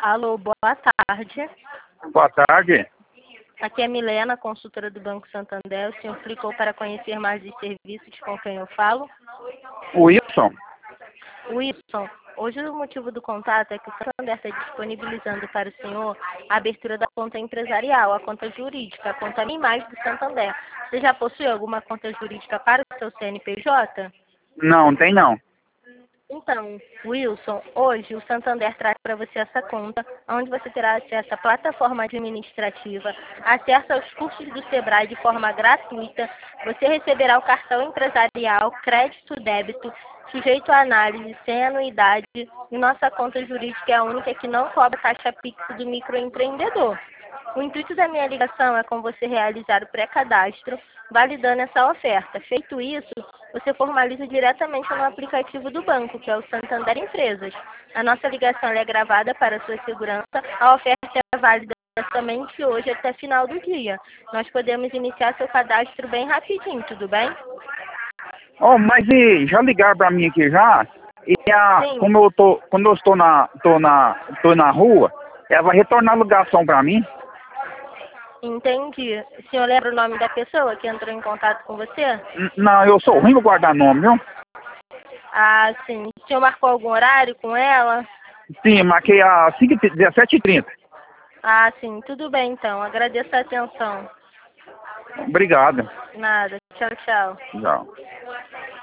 Alô, boa tarde. Boa tarde. Aqui é Milena, consultora do Banco Santander. O senhor clicou para conhecer mais de serviços, com quem eu falo? Wilson. Wilson, hoje o motivo do contato é que o Santander está disponibilizando para o senhor a abertura da conta empresarial, a conta jurídica, a conta mais do Santander. Você já possui alguma conta jurídica para o seu CNPJ? Não, tem não. Então, Wilson, hoje o Santander traz para você essa conta, onde você terá acesso à plataforma administrativa, acesso aos cursos do Sebrae de forma gratuita, você receberá o cartão empresarial, crédito, débito, sujeito à análise, sem anuidade, e nossa conta jurídica é a única que não cobra taxa Pix do microempreendedor. O intuito da minha ligação é com você realizar o pré-cadastro, validando essa oferta. Feito isso, você formaliza diretamente no aplicativo do banco, que é o Santander Empresas. A nossa ligação é gravada para sua segurança. A oferta é válida somente hoje até final do dia. Nós podemos iniciar seu cadastro bem rapidinho, tudo bem? Oh, mas já ligaram para mim aqui já? E Sim. quando eu estou na rua, ela vai retornar a ligação para mim? Entendi. O senhor lembra o nome da pessoa que entrou em contato com você? Não, eu sou ruim para guardar nome, viu? Ah, sim. O senhor marcou algum horário com ela? Sim, marquei às 17h30. Ah, sim. Tudo bem, então. Agradeço a atenção. Obrigado. Nada. Tchau, tchau. Tchau.